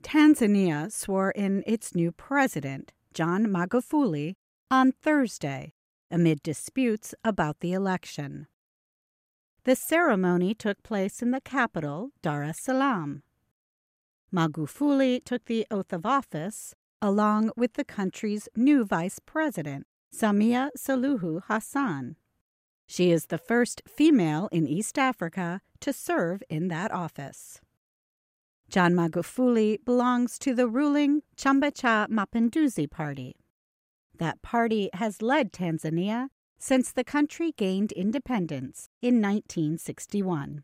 Tanzania swore in its new president, John Magufuli, on Thursday, amid disputes about the election. The ceremony took place in the capital, Dar es Salaam. Magufuli took the oath of office along with the country's new vice president, Samia Suluhu Hassan. She is the first female in East Africa to serve in that office. John Magufuli belongs to the ruling Chama cha Mapinduzi party. That party has led Tanzania since the country gained independence in 1961.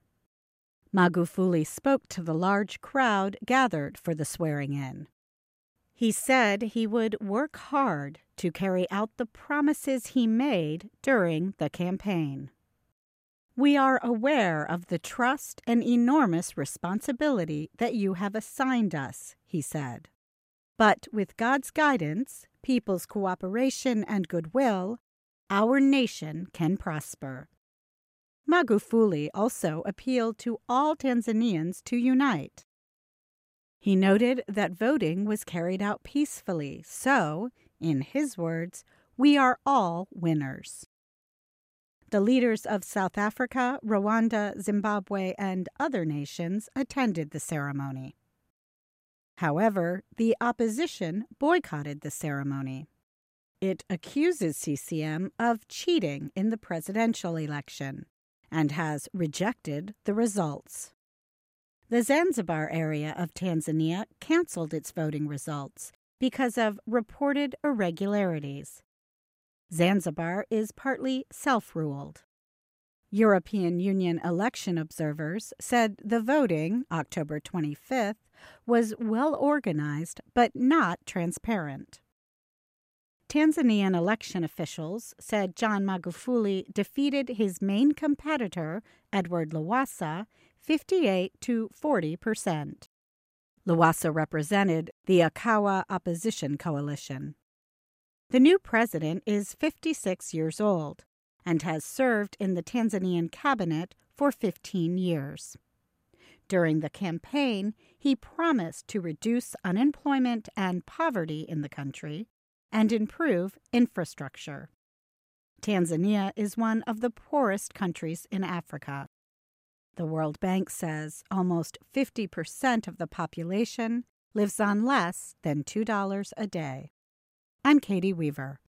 Magufuli spoke to the large crowd gathered for the swearing-in. He said he would work hard to carry out the promises he made during the campaign. "We are aware of the trust and enormous responsibility that you have assigned us," he said. "But with God's guidance, people's cooperation and goodwill, our nation can prosper." Magufuli also appealed to all Tanzanians to unite. He noted that voting was carried out peacefully, so, in his words, "we are all winners." The leaders of South Africa, Rwanda, Zimbabwe, and other nations attended the ceremony. However, the opposition boycotted the ceremony. It accuses CCM of cheating in the presidential election and has rejected the results. The Zanzibar area of Tanzania canceled its voting results because of reported irregularities. Zanzibar is partly self-ruled. European Union election observers said the voting, October 25th, was well organized but not transparent. Tanzanian election officials said John Magufuli defeated his main competitor, Edward Lowassa, 58% to 40%. Lowassa represented the Akawa opposition coalition. The new president is 56 years old and has served in the Tanzanian cabinet for 15 years. During the campaign, he promised to reduce unemployment and poverty in the country and improve infrastructure. Tanzania is one of the poorest countries in Africa. The World Bank says almost 50% of the population lives on less than $2 a day. I'm Katie Weaver.